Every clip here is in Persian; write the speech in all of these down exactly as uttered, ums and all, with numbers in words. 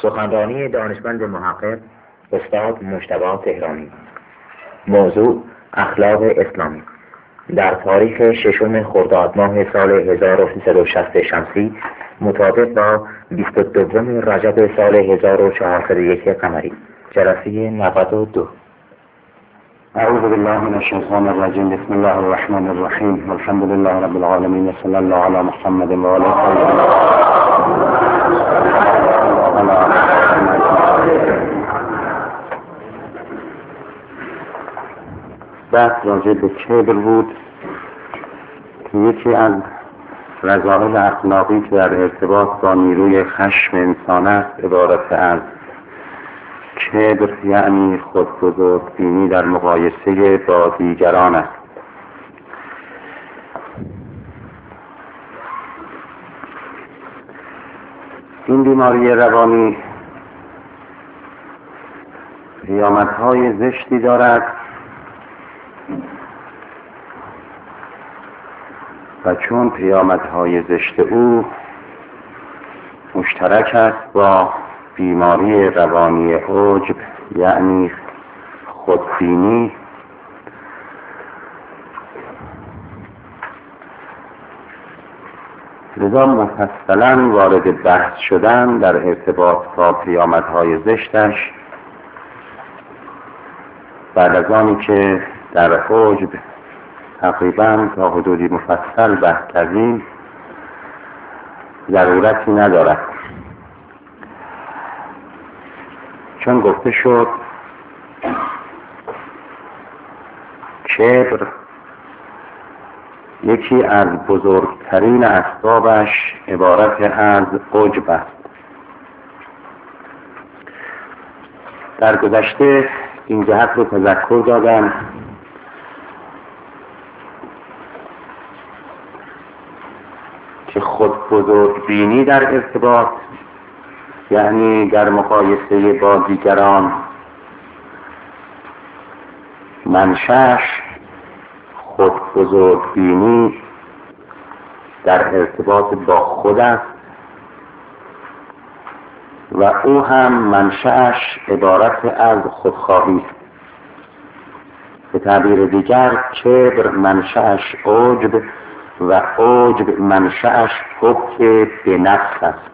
سخنرانی دانشمند محقق استاد مجتبی تهرانی. موضوع اخلاق اسلامی. در تاریخ ششم خرداد ماه سال هزار و سیصد و شصت شمسی مطابق با بیست و دو رجب سال هزار و چهارصد و یک قمری. جلسه نود و دو. اعوذ بالله من الشیطان الرجیم. بسم الله الرحمن الرحیم. والحمد لله رب العالمین و صلی الله علی محمد و آله بحث راجع به کبر بود که یکی از رذائل اخلاقی که در ارتباط با نیروی خشم انسان است عبارت از کبر، یعنی خودبزرگبینی در مقایسه با دیگران است. این بیماری روانی پیامدهای زشتی دارد و چون پیامدهای زشت او مشترک است با بیماری روانی عجب، یعنی خودبینی، لذا مفصلا وارد بحث شدن در ارتباط با پیامدهای زشتش بعد از آنی که در عجب تقریبا تا حدودی مفصل بحث کردیم ضرورتی ندارد، چون گفته شد کبر یکی از بزرگترین اسبابش عبارت از عجب است. در گذشته این جهت رو تذکر دادم که خود بزرگبینی در ارتباط، یعنی در مقایسه با دیگران، منشأش خود بزرگبینی در ارتباط با خود است و او هم منشأش عبارت از خودخواهی است. به تعبیر دیگر کبر منشأش عجب و عجب منشأش حب به نفس است.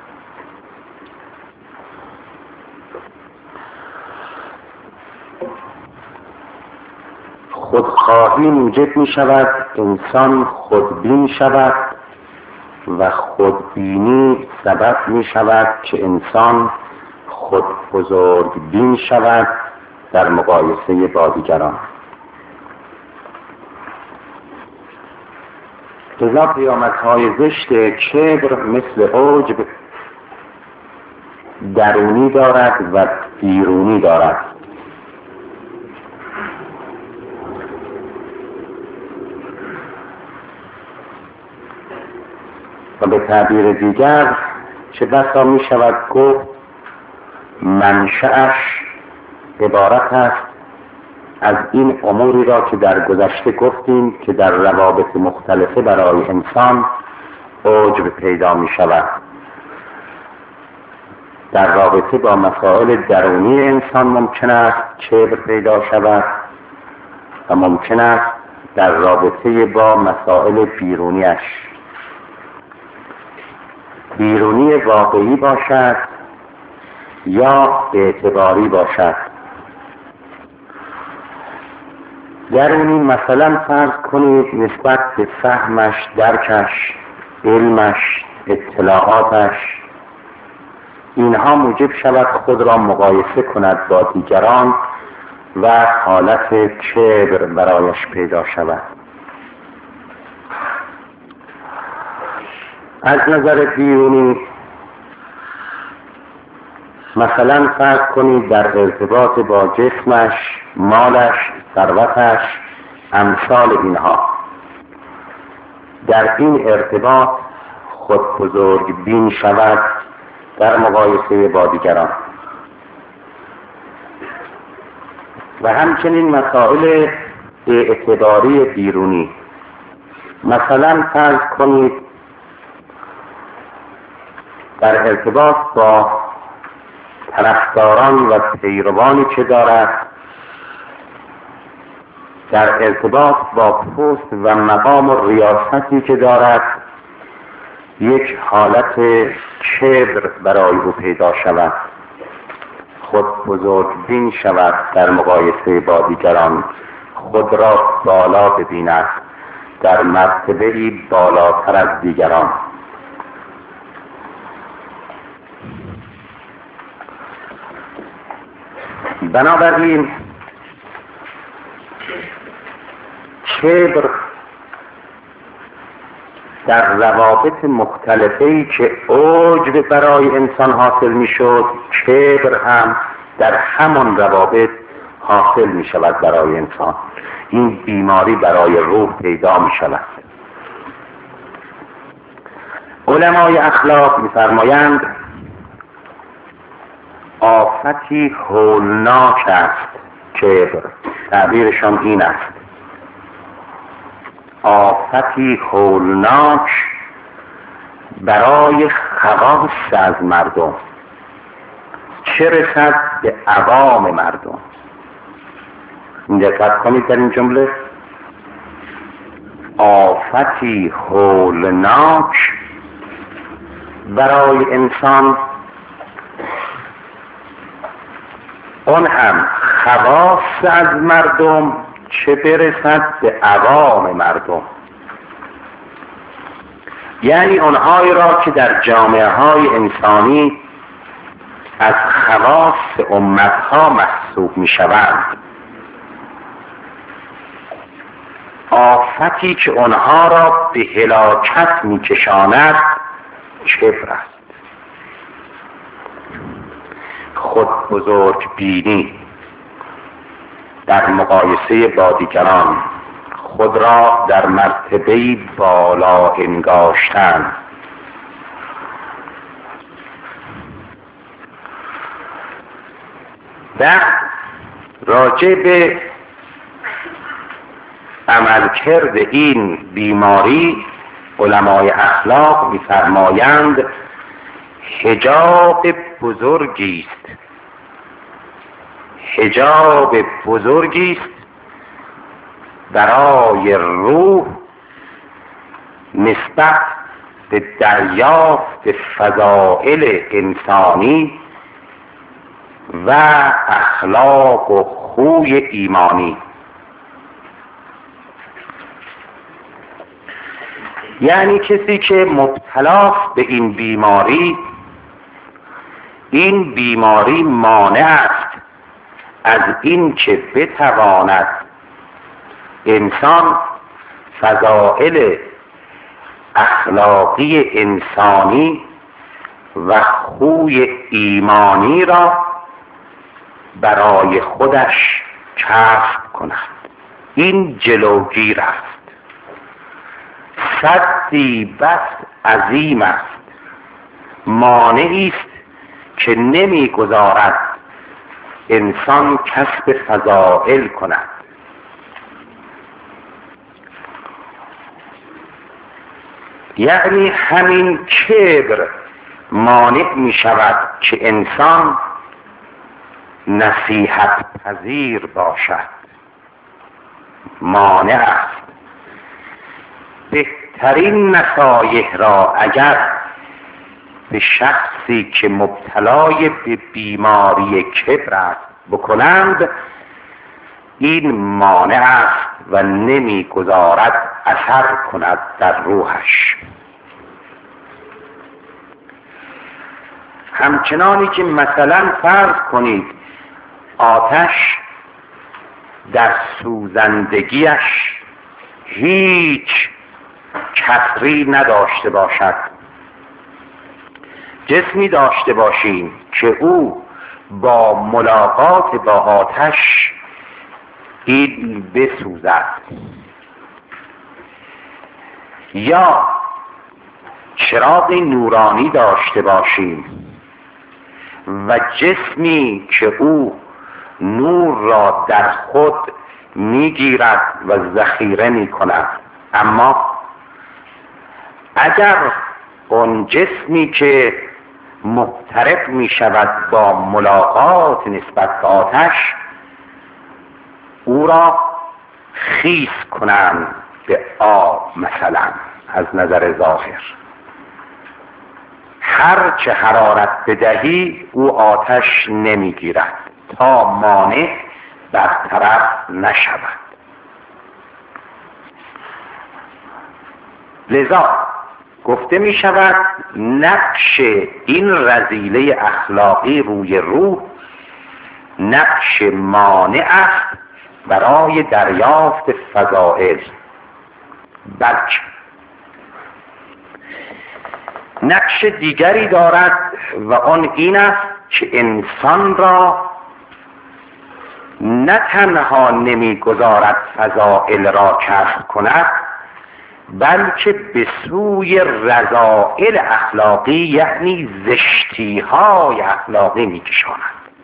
خودخواهی موجب می شود انسان خودبین شود و خودبینی سبب می شود که انسان خود بزرگبین شود در مقایسه با دیگران. لذا پیامدهای زشت کبر مثل عجب درونی دارد و بیرونی دارد. و به تعبیر دیگر چه بسا می شود گفت منشأش عبارت است از این اموری را که در گذشته گفتیم که در روابط مختلفه برای انسان عجب پیدا می شود. در رابطه با مسائل درونی انسان ممکن است کبر پیدا شود و ممکن است در رابطه با مسائل بیرونیش، بیرونی واقعی باشد یا اعتباری باشد. درونی مثلا فرض کنید نسبت به فهمش، درکش، علمش، اطلاعاتش، اینها موجب شود خود را مقایسه کند با دیگران و حالت کبر برایش پیدا شود. از نظر بیرونی مثلا فرض کنید در ارتباط با جسمش، مالش، ثروتش، امثال اینها، در این ارتباط خود بزرگ بین شود در مقایسه با دیگران. و همچنین مسائل اعتباری بیرونی، مثلا فرض کنید در ارتباط با طرفداران و پیروانی که دارد در ارتباط با پست و مقام و ریاستی که دارد یک حالت کبر برای او پیدا شود، خود بزرگ بین شود در مقایسه با دیگران، خود را بالا ببیند در مرتبه‌ای بالاتر از دیگران. بنابراین کبر در روابط مختلفی که عجب برای انسان حاصل می شد، کبر هم در همان روابط حاصل می شود برای انسان. این بیماری برای روح پیدا می شود. علمای اخلاق می فرمایند آفتی هولناک است کبر. تعبیرشان این است: آفتی هولناک برای خواص از مردم، چه رسد به عوام مردم. دقت کنید در این جمله: آفتی هولناک برای انسان، اون هم خواص از مردم، چه برسد به عوام مردم. یعنی اونهایی را که در جامعه های انسانی از خواص امتها محسوب می شوند، آفتی که اونها را به هلاکت می کشاند کبر است. خود بزرگ بینی در مقایسه با دیگران، خود را در مرتبه بالا انگاشتن. و راجع به عملکرد این بیماری علمای اخلاق می‌فرمایند حجاب بزرگی است، حجاب بزرگی است برای روح نسبت به دریافت فضائل انسانی و اخلاق و خوی ایمانی. یعنی کسی که مبتلاست به این بیماری، این بیماری مانع است از این که بتواند انسان فضائل اخلاقی انسانی و خوی ایمانی را برای خودش کسب کند. این جلوگیر است، سدی بس عظیم است، مانعی است که نمیگذارد انسان کسب فضائل کند. یعنی همین کبر مانع می شود که انسان نصیحت پذیر باشد، مانع است. بهترین نصایح را اگر به شخصی که مبتلای به بیماری کبر است بکنند، این مانع است و نمیگذارد اثر کند در روحش. همچنانی که مثلا فرض کنید آتش در سوزندگیش هیچ کسری نداشته باشد، جسمی داشته باشیم که او با ملاقات با آتش این بسوزد، یا چراغ نورانی داشته باشیم و جسمی که او نور را در خود میگیرد و ذخیره میکند، اما اگر اون جسمی که مضطرب می شود با ملاقات نسبت به آتش، او را خیس کنند به آب مثلا از نظر ظاهر. هر چه حرارت بدهی او آتش نمیگیرد تا مانع برطرف نشود. لذا گفته می شود نقش این رذیله اخلاقی روی روح نقش مانع است برای دریافت فضائل، بلکه نقش دیگری دارد و آن این است که انسان را نه تنها نمیگذارد فضائل را کسب کند، بلکه به سوی رذائل اخلاقی یعنی زشتی های اخلاقی میکشاند.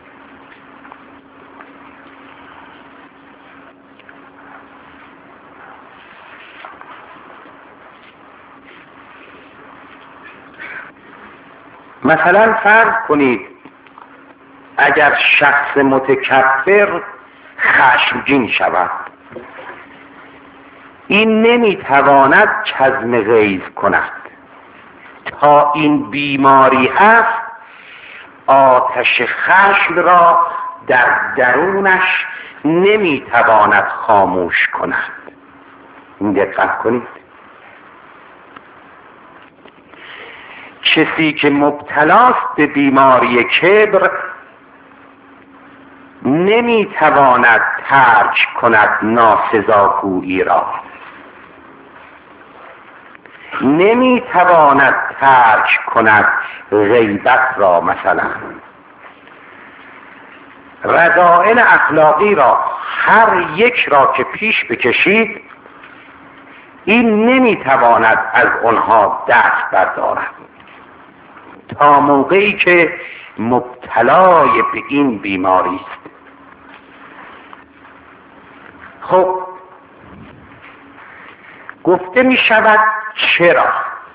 مثلا فرض کنید اگر شخص متکبر خشمگین شود، این نمیتواند کظم غیظ کند. تا این بیماری هست آتش خشم را در درونش نمیتواند خاموش کند. این دقت کنید. کسی که مبتلاست به بیماری کبر نمیتواند ترک کند ناسزاگویی را، نمیتواند ترک کند غیبت را. مثلا رذائل اخلاقی را هر یک را که پیش بکشید این نمیتواند از آنها دست بردارد تا موقعی که مبتلای به این بیماری است. خب گفته می شود چرا؟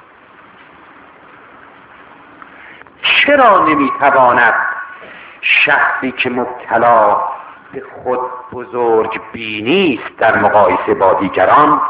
چرا نمی تواند شخصی که مبتلا به خود بزرگ بینی است در مقایسه با دیگران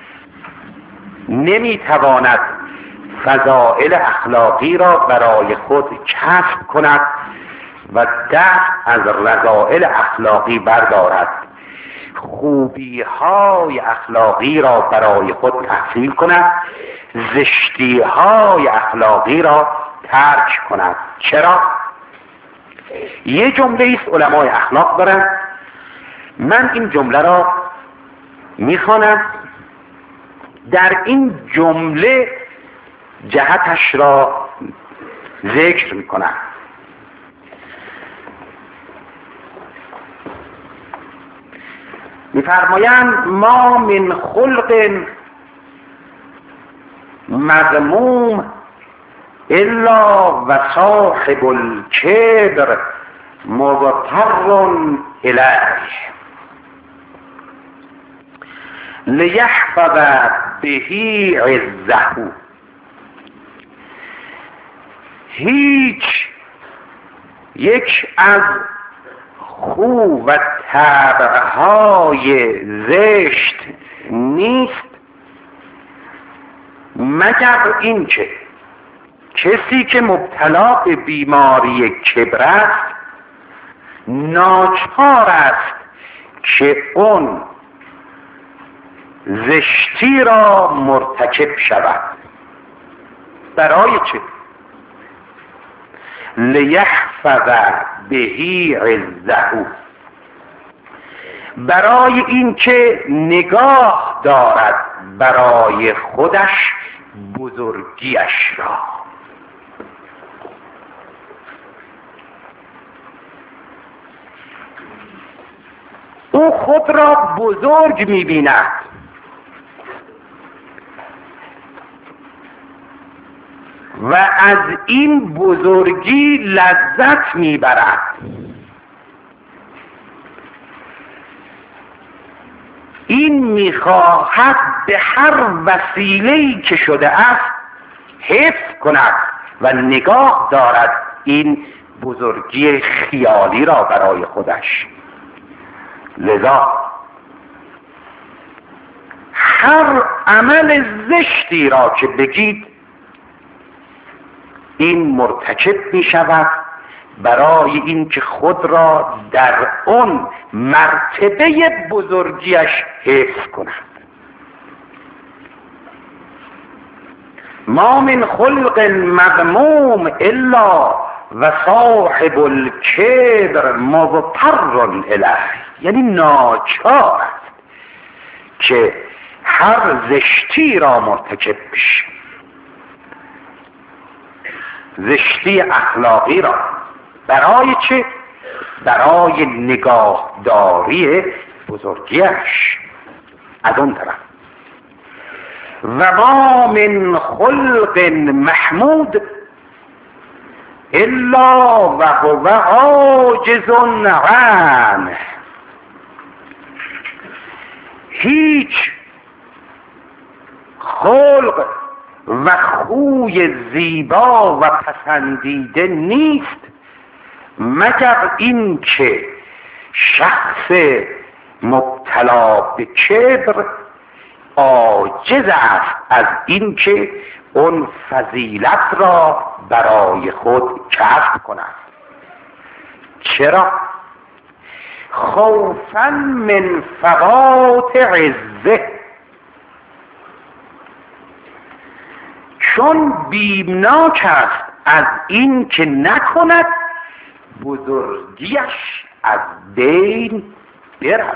نمی تواند فضائل اخلاقی را برای خود کسب کند و دست از رذائل اخلاقی بردارد، خوبی های اخلاقی را برای خود تحصیل کند، زشتی های اخلاقی را ترک کند؟ چرا؟ یه جمله است علمای اخلاق دارن، من این جمله را میخوانم، در این جمله جهتش را ذکر میکنم. میفرمایند ما من خلق مذموم الا و صاحب الکبر مضطر الیه لیحفظ به عزه. هیچ یک از خو و طبعهای زشت نیست مگر اینکه کسی که مبتلا به بیماری کبر است ناچار است که اون زشتی را مرتکب شود. برای چه؟ لیحفظ به عزه، برای اینکه نگاه دارد برای خودش بزرگیش را. او خود را بزرگ می‌بیند و از این بزرگی لذت میبرد. این میخواهد به هر وسیله‌ای که شده است حفظ کند و نگاه دارد این بزرگی خیالی را برای خودش. لذا هر عمل زشتی را که بگید این مرتکب می شود برای اینکه خود را در اون مرتبه بزرگیش حفظ کند. ما من خلق مذموم الا و صاحب الکبر مضطر الیه، یعنی ناچار است که هر زشتی را مرتکب بشه، زشتی اخلاقی را. برای چه؟ برای نگاهداری بزرگیش. از اون طرف و ما من خلق محمود الا و هو عاجز عنه، هیچ خلق و خوی زیبا و پسندیده نیست مگر اینکه شخص مبتلا به کبر عاجز است از اینکه اون فضیلت را برای خود کسب کند. چرا؟ خوفا من فوات عزه، چون بیمناک است از این که نکند بزرگیش از بین برود.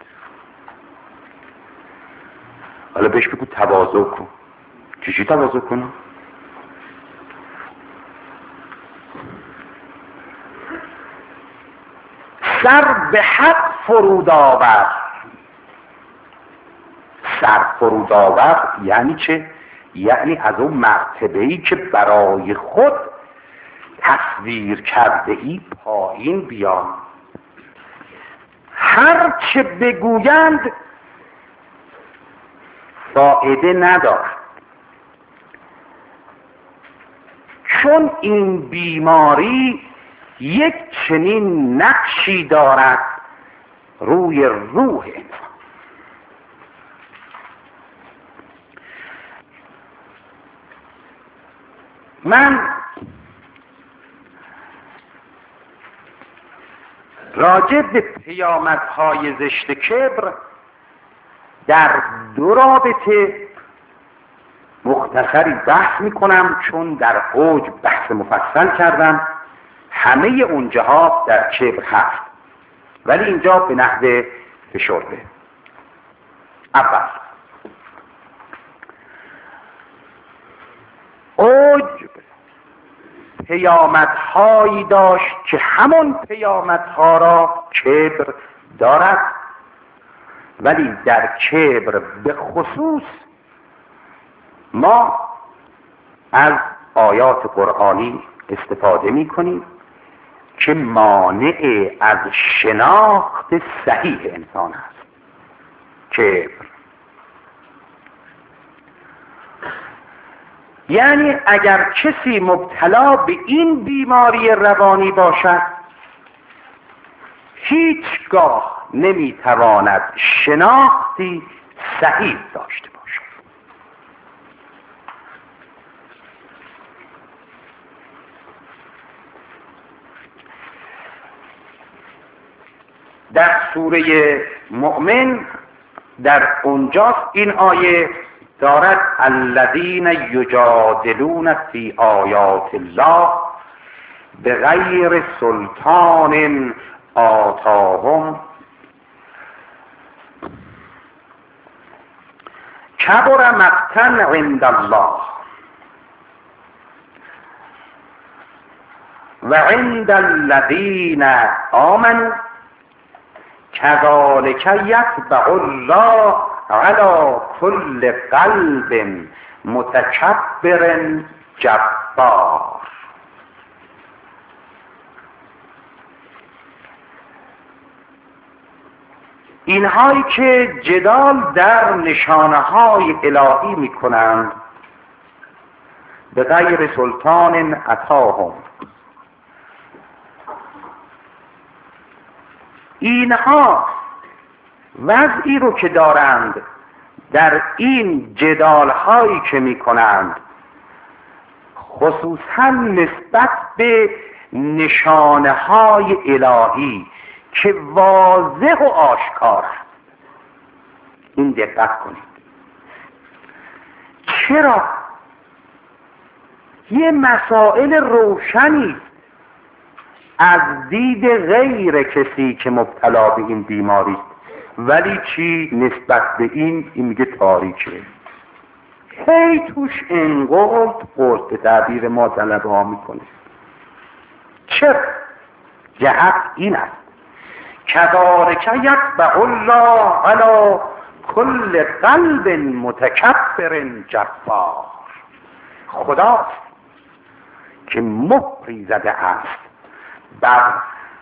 حالا بهش بگو تواضع کن. چی تواضع کنم؟ سر به حق فرود آور. سر فرود آور یعنی چه؟ یعنی از اون مرتبه‌ای که برای خود تصویر کرده ای پایین بیا. هر چه بگویند فایده ندارد، چون این بیماری یک چنین نقشی دارد روی روح انسان. من راجع به پیامدهای زشت کبر در دو رابطه مختصری بحث میکنم، چون در اوج بحث مفصل کردم. همه اون جهات در کبر هست، ولی اینجا به نحو فشرده. اول اوج پیامدهایی داشت که همون پیامدها را کبر دارد، ولی در کبر به خصوص ما از آیات قرآنی استفاده می کنیم که مانع از شناخت صحیح انسان است. کبر یعنی اگر کسی مبتلا به این بیماری روانی باشد هیچگاه نمیتواند شناختی صحیح داشته باشد. در سوره مؤمن در اونجاست این آیه دارد الذین یجادلون فی آیات الله بغیر سلطان آتاهم کبر مقتا عند الله و عند الذین آمنوا كذلك يطبع الله على كل قلب متكبر جبار. اینهایی که جدال در نشانه های الهی می کنند به غیر سلطان اتاهم. اینها وضعی رو که دارند در این جدال هایی که می کنند، خصوصا نسبت به نشانه های الهی که واضح و آشکار است. این دقت کنید. چرا؟ یه مسائل روشنی از دید غیر کسی که مبتلا به این بیماری است، ولی چی نسبت به این این میگه تاریکه. هی توش انقلت قلت به تعبیر ما طلبه ها میکنه. چرا؟ جهت این است کذالک یطبع الله علی کل قلب متکبر جبار. خداست که مهری زده است بر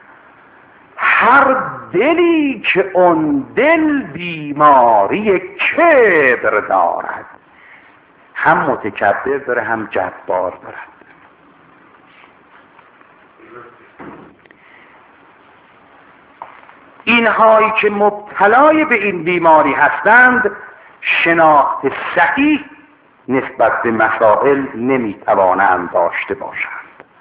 هر دلی که اون دل بیماری کبر دارد، هم متکبر داره هم جبار دارد. اینهایی که مبتلای به این بیماری هستند شناخت صحیح نسبت به مسائل نمیتوانند داشته باشند،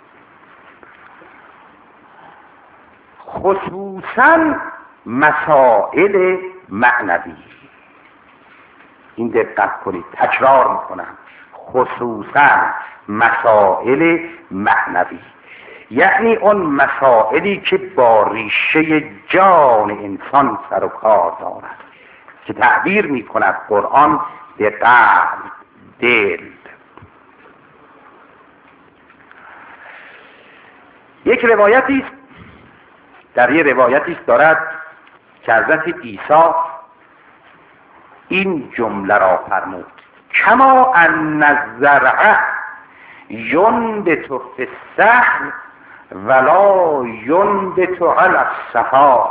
خصوصا مسائل معنوی. این دقت کنید، تکرار میکنم، خصوصا مسائل معنوی، یعنی اون مسائلی که با ریشه جان انسان سر و کار دارد، که تعبیر میکند قرآن به قلب، دل. یک روایتی است، در یک روایتی است دارد که حضرت عیسی این جمله را فرمود: کما ان الزرع ینبت فی السحل ولا ینبت علی الصحا.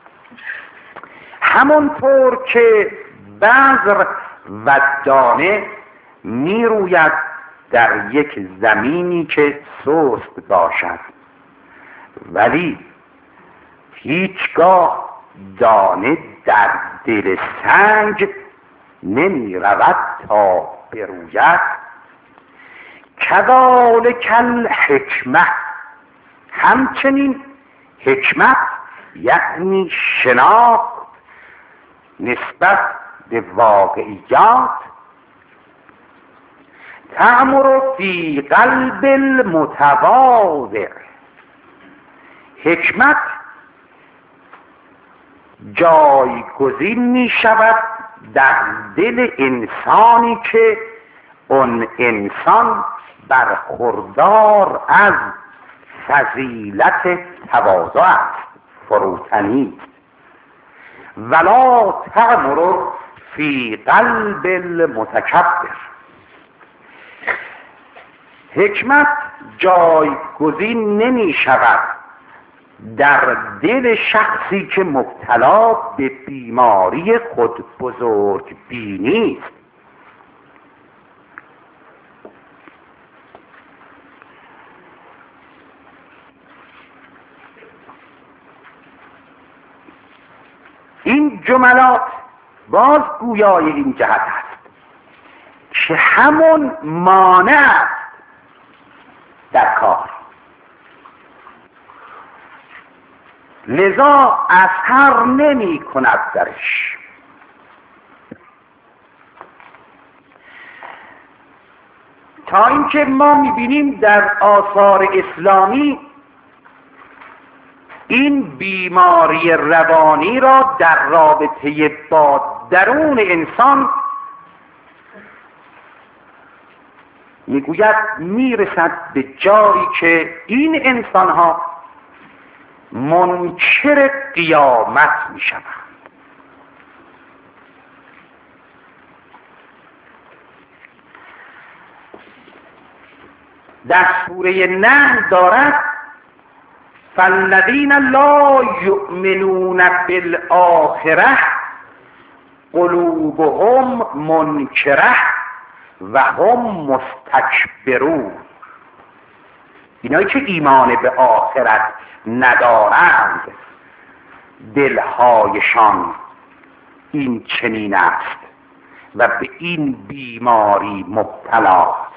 همانطور که بذر و دانه می روید در یک زمینی که سست باشد، ولی هیچگاه دانه در دل سنگ نمی رود تا بروید، کذالک الحکمه. همچنین حکمت یعنی شناخت نسبت به واقعیات، تأمر فی قلب المتواضع. حکمت جایگزین می شود در دل انسانی که اون انسان برخوردار از فضیلت تواضع است، فروتنی. ولا تأمر فی قلب المتکبر. حکمت جایگزین نمی شود در دل شخصی که مبتلا به بیماری خود بزرگ بینی است. این جملات باز گویای این جهت است که همون مانع است در کار، لذا اثر نمی کند درش. تا اینکه ما میبینیم در آثار اسلامی این بیماری روانی را در رابطه با درون انسان میگوید میرسد به جایی که این انسانها منکر قیامت میشوند. در سوره نحل دارد فالذین لا یؤمنون بالآخرة قلوبهم منکره و هم مستکبرون، اینایی که ایمان به آخرت ندارند دلهایشان این چنین است و به این بیماری مبتلا است.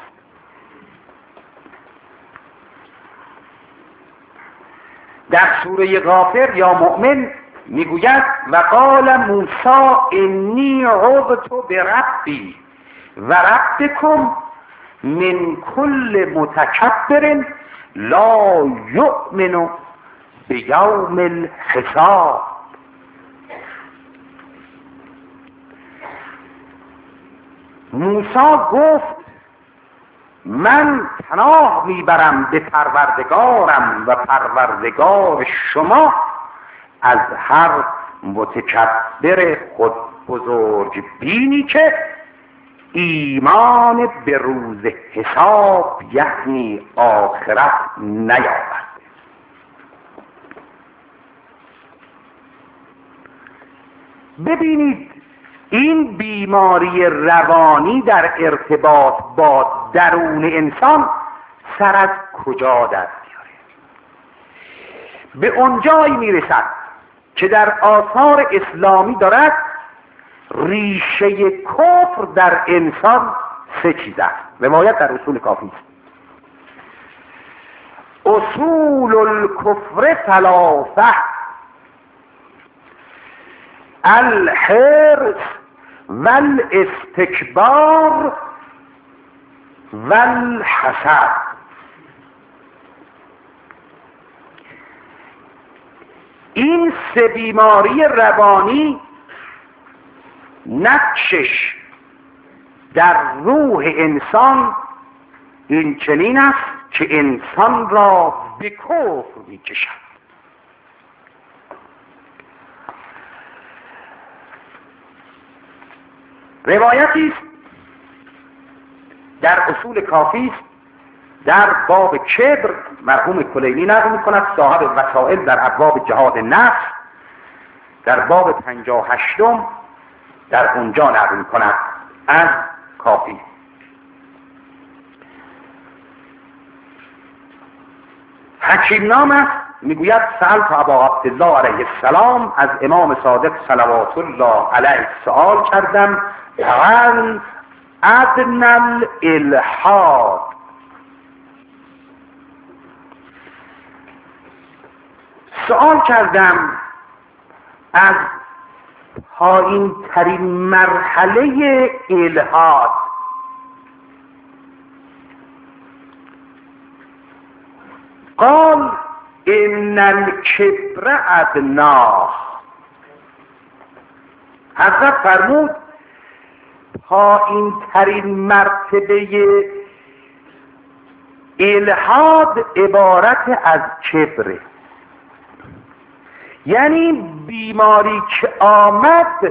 در سوره غافر یا مؤمن میگوید و قال موسی انی عذت بربی و ربکم من کل متکبر لا یؤمن بیوم الحساب. موسی گفت من پناه میبرم به پروردگارم و پروردگار شما از هر متکبر خود بزرگ بینی که ایمان به روز حساب یعنی آخرت نیابد. ببینید این بیماری روانی در ارتباط با درون انسان سر از کجا در میاره؟ به اونجایی میرسد که در آثار اسلامی دارد ریشه کفر در انسان سه چیز است. روایت در اصول کافی است. اصول الکفر ثلاثه: الحرص والاستکبار والحسد. این سه بیماری روانی نقشش در روح انسان این چنین است که انسان را به کفر می‌کشد. روایتی است در اصول کافی است در باب کبر، مرحوم کلینی نقل می‌کند، صاحب وسائل در ابواب جهاد نفس در باب پنجاه و هشتم در اونجا نقل می‌کند از کافی. حکیم نام است، میگوید سألت ابا عبدالله علیه السلام، از امام صادق صلوات الله علیه سؤال کردم عن ادنی الالحاد، سؤال کردم از پایین ترین مرحله الحاد. قال ان الکبر ادناه. حضرت فرمود پایین ترین مرتبه الحاد عبارت از کبره، یعنی بیماری که آمد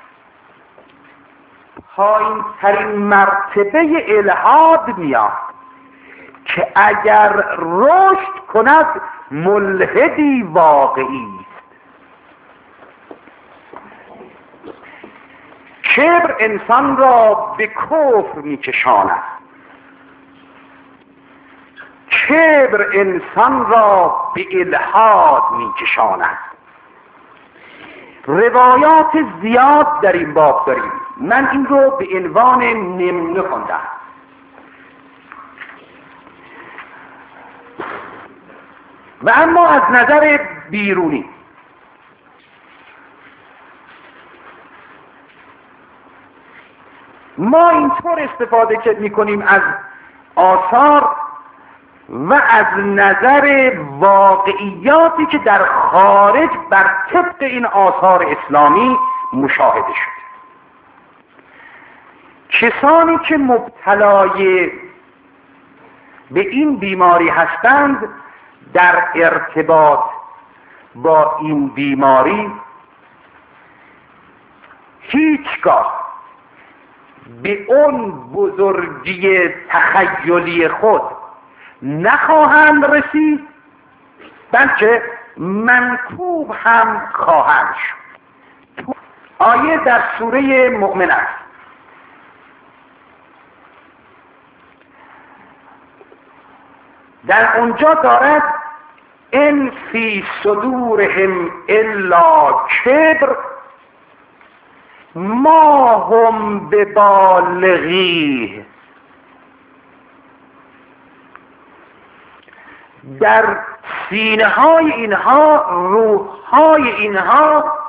پایین ترین مرتبه الحاد میاد که اگر رشد کند ملحدی واقعی است. کبر انسان را به کفر میکشاند، کبر انسان را به الحاد میکشاند. روایات زیاد در این باب داریم، من این رو به عنوان نمونه خوندم. و اما از نظر بیرونی ما اینطور استفاده که میکنیم از آثار و از نظر واقعیاتی که در خارج بر طبق این آثار اسلامی مشاهده شده. کسانی که مبتلای به این بیماری هستند در ارتباط با این بیماری هیچگاه به اون بزرگی تخیلی خود نخواهند رسید، بلکه منکوب هم خواهند شد. آیه در سوره مؤمن است در اونجا دارد ان فی صدورهم الا کبر ما هم ببالغیه. در سینه های اینها، روح های اینها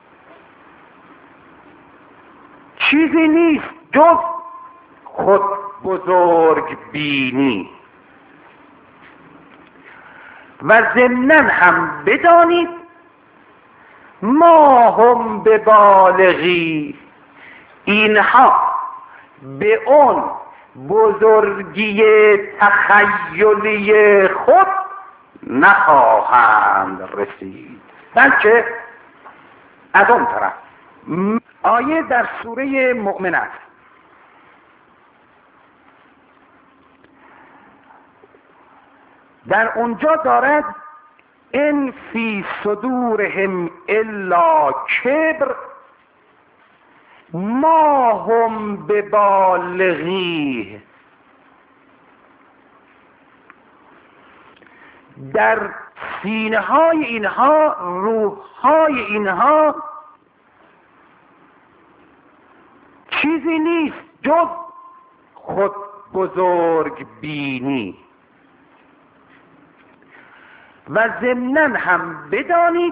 چیزی نیست جز خود بزرگ بینی. و ضمناً هم بدانید ما هم به بالغی، اینها به اون بزرگی تخیلی خود نخواهند رسید، بلکه از اون طرف. آیه در سوره مؤمن است. در اونجا دارد ان فی صدورهم الا کبر ما هم ببالغیه. در سینه های اینها، روح های اینها چیزی نیست جز خود بزرگ بینی. و ضمناً هم بدانید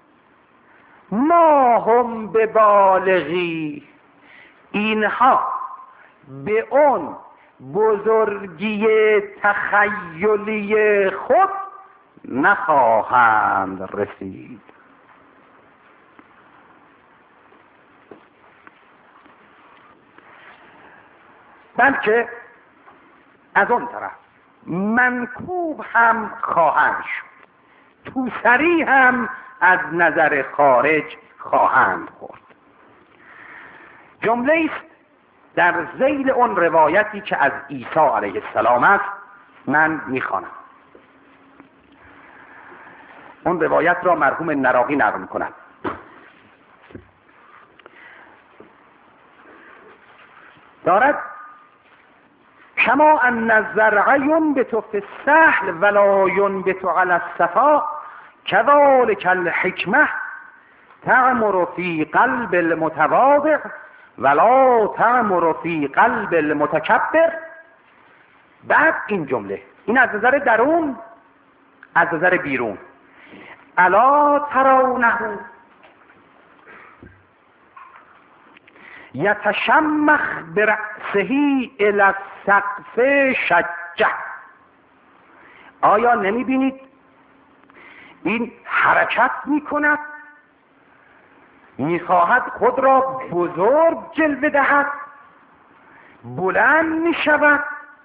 ما هم به بالغی، اینها به اون بزرگی تخیلی خود نخواهند رسید. بلکه از اون طرف منکوب هم خواهند شد، توسری هم از نظر خارج خواهند خورد. جمله است در ذیل اون روایتی که از عیسی علیه السلام است، من میخوانم. اون روایت را مرحوم نراقی نقل می‌کند. دارد کما ان الزرع ینبت فی السهل ولا ینبت علی الصفا کذلک الحکمة تعمر فی قلب المتواضع ولا تعمر فی قلب المتکبر. بعد این جمله، این از نظر درون، از نظر بیرون. الا ترونه یتشمخ برأسه الی السقف شجع. آیا نمی بینید این حرکت می کند، می خواهد خود را بزرگ جلوه دهد، بلند می شود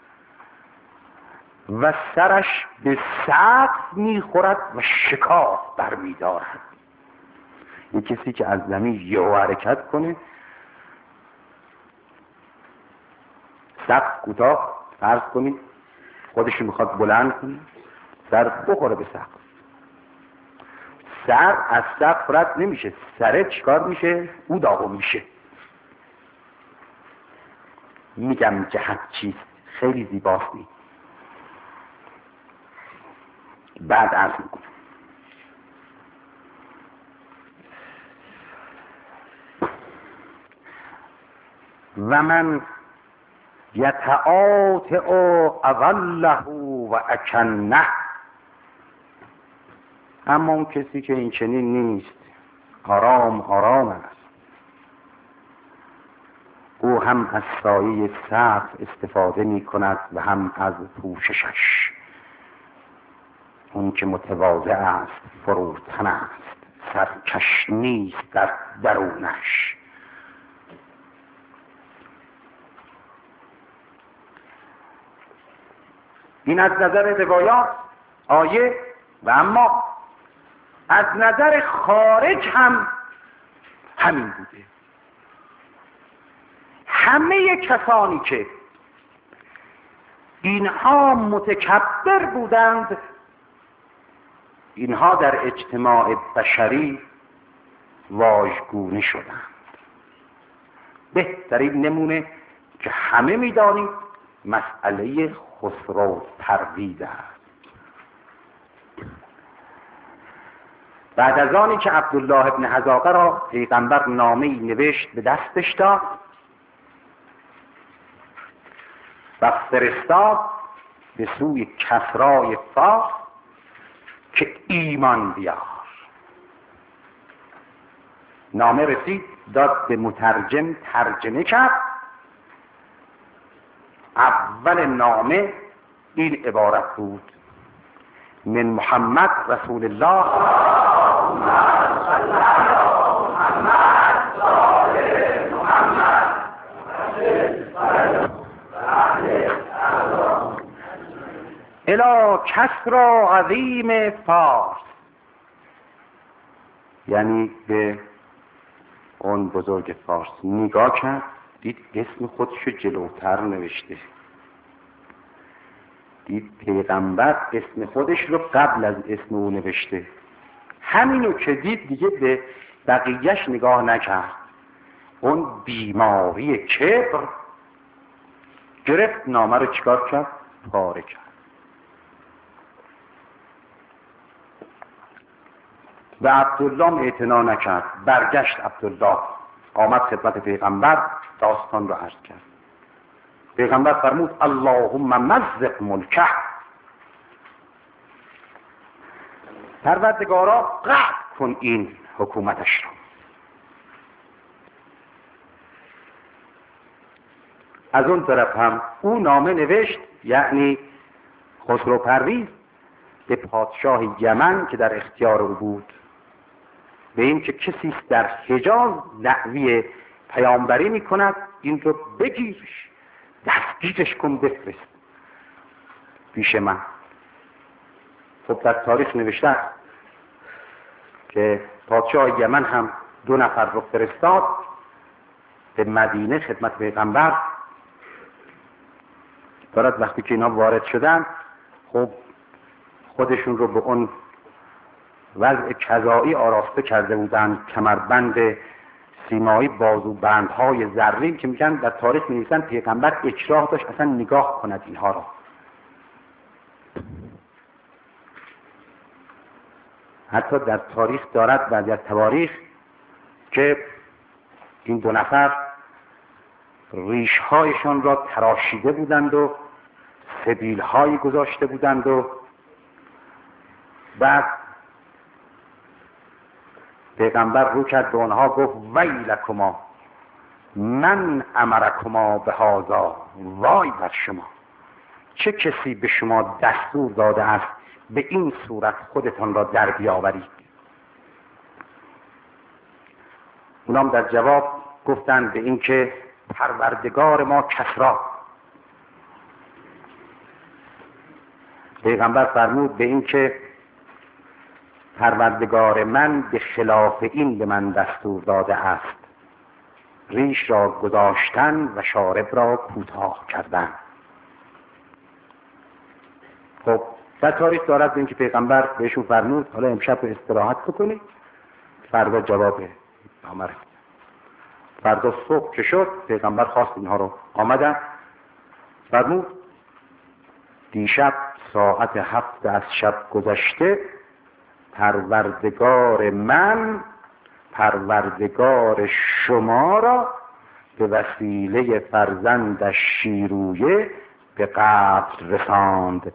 و سرش به سقف می خورد و شکاف برمی دارد. این کسی که از زمین یهو حرکت کنه، سقف کوتاه فرض کنید، خودش میخواد بلند کنه، سر بخوره به سقف، سر از سقف رد نمیشه، سره چیکار میشه؟ او داغون میشه. میگم جهت چیست، خیلی زیباست. بعد عرض میکنم و من یتعاطع اظله و اکنه. اما اون کسی که این چنین نیست، آرام آرام است، او هم از سایه سقف استفاده می کند و هم از پوششش. اون که متواضع است فروتن است، سرکش نیست در درونش. این از نظر روایات آیه. و اما از نظر خارج هم همین بوده. همه کسانی که اینها متکبر بودند، اینها در اجتماع بشری واژگونه شدند. بهترین نمونه که همه می‌دانید مسئله خسرو پرویز است. بعد از آنی که عبدالله ابن حذافه را پیغمبر نامه‌ای نوشت به دستش داد و فرستاد به سوی کسرای فارس که ایمان بیار. نامه رسید، داد به مترجم، ترجمه کرد. اول نامه این عبارت بود: من محمد رسول الله الی کسری عظیم فارس، یعنی به اون بزرگ فارس. نگاه کرد، دید اسم خودشو جلوتر نوشته، دید پیغمبر اسم خودش رو قبل از اسم او نوشته. همینو که دید دیگه به بقیهش نگاه نکرد. اون بیماری کبر گرفت، نامه رو چیکار کرد؟ پاره کرد. و عبدالله اعتنا نکرد، برگشت عبدالله، آمد خدمت پیغمبر، داستان رو عرض کرد. پیغمبر فرمود اللهم مزق ملکه، پروردگارا قطع کن این حکومتش رو. از اون طرف هم او نامه نوشت، یعنی خسرو پرویز، به پادشاه یمن که در اختیار او بود، به این که کسی در حجاز دعوی پیامبری میکند، این رو بگیرش، دستگیرش کن، بفرست پیش من. خب در تاریخ نوشته است که پادشاه یمن هم دو نفر رو فرستاد به مدینه خدمت پیغمبر. دارد وقتی که اینا وارد شدن، خب خودشون رو به اون وضع کذایی آراسته کرده بودن، کمربند سیمایی، بازو بندهای زرین که میگن در تاریخ می‌نویسن پیغمبر اکراه داشت اصلا نگاه کند اینها را. حتی در تاریخ دارد بعضی از تواریخ که این دو نفر ریش‌هایشان را تراشیده بودند و سبیل‌هایی گذاشته بودند و بعد پیغمبر رو کرد به آنها، گفت ویلکما من امرکما به هذا، وای بر شما، چه کسی به شما دستور داده است به این صورت خودتان را در بیاورید. اونام در جواب گفتند به این که پروردگار ما کسری. پیغمبر فرمود به این که پروردگار من به خلاف این به من دستور داده است، ریش را گذاشتن و شارب را کوتاه کردن. خب در تاریخ دارد به این که پیغمبر بهشون فرمود حالا امشب رو استراحت بکنید، فردا جواب نامه. فردا صبح که شد پیغمبر خواست اینها رو، آمدن، فرمود دیشب ساعت هفت از شب گذشته، پروردگار من پروردگار شما را به وسیله فرزندش شیرویه به قتل رساند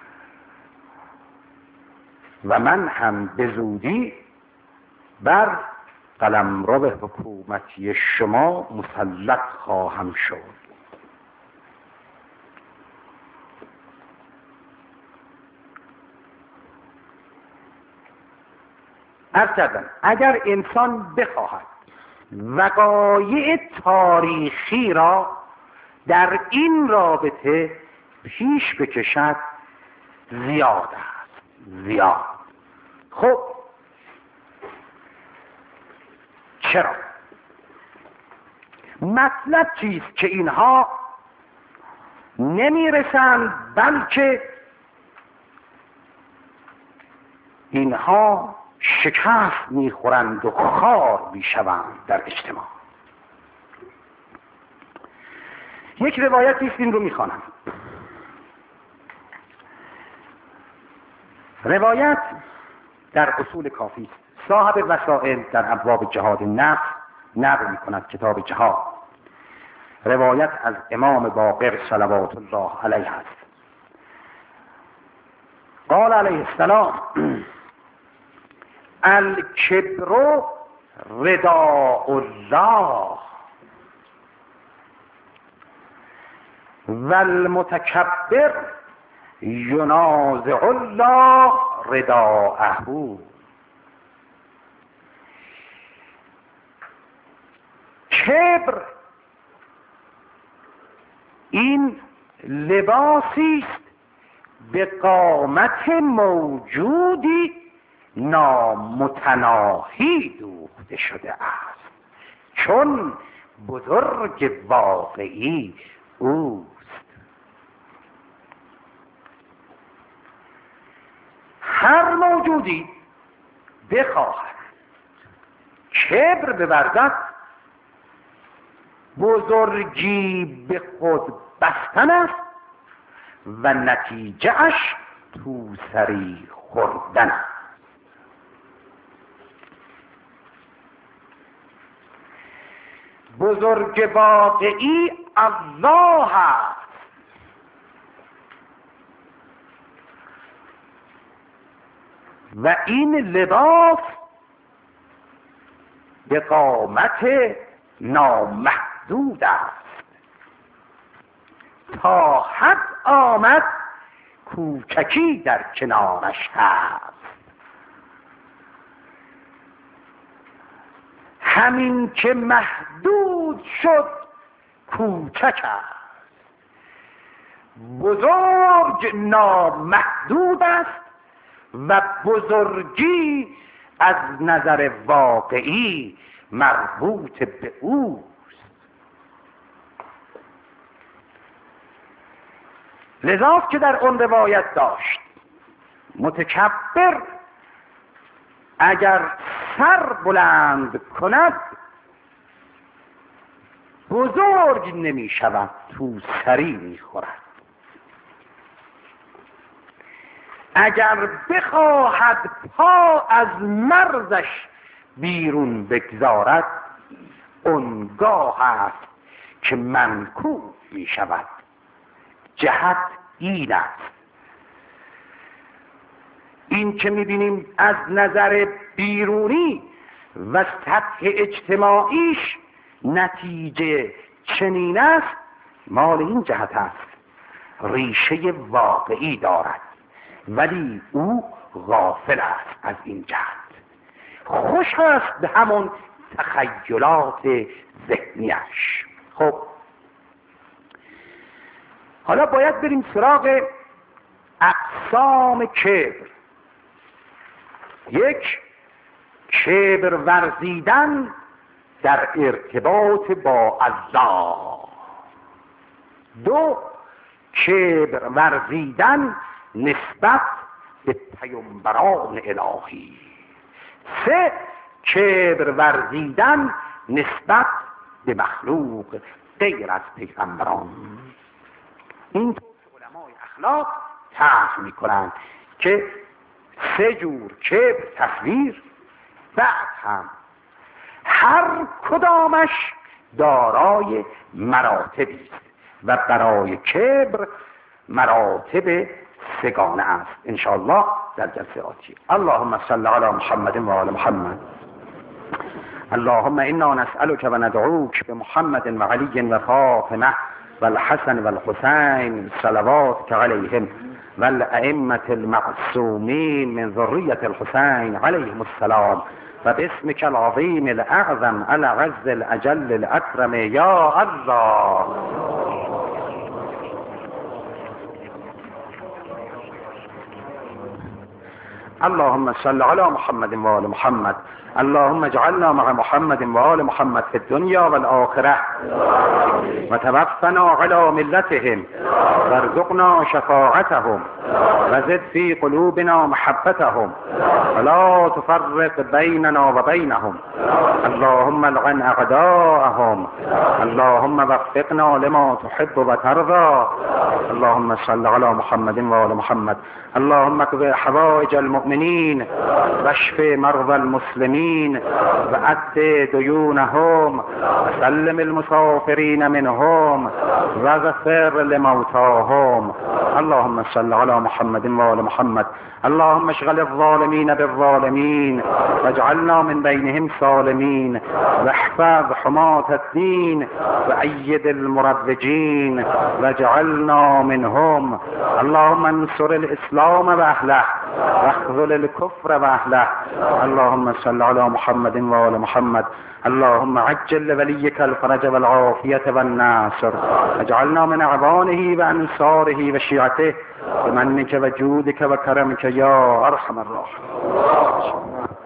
و من هم به زودی بر قلمرو حکومتی شما مسلط خواهم شد. عرض کردم اگر انسان بخواهد وقایع تاریخی را در این رابطه پیش بکشد، زیاد است، زیاد. خب چرا؟ مطلب چیست که اینها نمیرسند، بلکه اینها شکست میخورند و خار میشوند در اجتماع. یک روایتی است، این رو میخوانم. روایت در اصول کافی است. صاحب وسائل در ابواب جهاد نفس نقل می کند کتاب جهاد. روایت از امام باقر صلوات الله علیه است. قال علیه السلام: الکبر رداء الله و المتکبر ینازع الله رداءه. کبر این لباسی است به قامت موجودی نامتناهی دوخته شده است، چون بزرگ واقعی اوست. هر موجودی بخواهد کبر بورزد، بزرگی به خود بستن است و نتیجهش توسری خوردن است. بزرگ واقعی الله است. و این لباس به قامت نامحدود است. تا حد آمد کوچکی در کنارش هست. همین که محدود شد کوچک است. بزرگ نامحدود است و بزرگی از نظر واقعی مربوط به اوست. لذاست که در اون روایت داشت متکبر اگر سر بلند کند بزرگ نمی شود، تو سری می خورد. اگر بخواهد پا از مرزش بیرون بگذارد اونگاه است که منکوب می شود. جهت این است. این که می بینیم از نظر بیرونی و سطح اجتماعیش نتیجه چنین است، مال این جهت است. ریشه واقعی دارد ولی او غافل است از این جهت. خوش است به همون تخیلات ذهنیش. خب حالا باید بریم سراغ اقسام کبر. یک، کبر ورزیدن در ارتباط با الله. دو، کبر ورزیدن نسبت به پیامبران الهی. سه، کبر ورزیدن نسبت به مخلوق غیر از پیغمبران. این طور که علمای اخلاق طرح میکنند که سه جور کبر تصویر، بعد هم هر کدامش دارای مراتبی است و برای کبر مراتب سگانه است. انشاءالله در جلسه آتی. اللهم صل علی محمد و آل محمد. اللهم انا نسألك و ندعوك بمحمد و علی و فاطمه و الحسن و الحسین صلواتك علیهم و الائمة المعصومین من ذریة الحسین علیهم السلام و باسمك العظیم الاعظم العز الاجل الاکرم یا الله. اللهم صل على محمد و آل محمد. اللهم اجعلنا مع محمد و آل محمد في الدنيا والآخرة و توفنا على ملتهم وارزقنا شفاعتهم و زد في قلوبنا محبتهم ولا تفرق بيننا وبينهم. اللهم العن اعداءهم. اللهم وفقنا لما تحب وترضى. اللهم صل على محمد و آل محمد. اللهم اقض حوائج المؤمنين المؤمنين واشف مرضى المسلمين وأد ديونهم وسلم المسافرين منهم واغفر لموتاهم. اللهم صل على محمد وآل محمد. اللهم اشغل الظالمين بالظالمين واجعلنا من بينهم سالمين واحفظ حماة الدين وأيد المروجين واجعلنا منهم. اللهم انصر الإسلام وأهله واخذل الكفر وأهله. اللهم صل على محمد وآل محمد. اللهم عجل لوليك الفرج والعافية والناصر. اجعلنا من أعوانه وأنصاره وشيعته بمنك وجودك وكرمك يا أرحم الراحمين.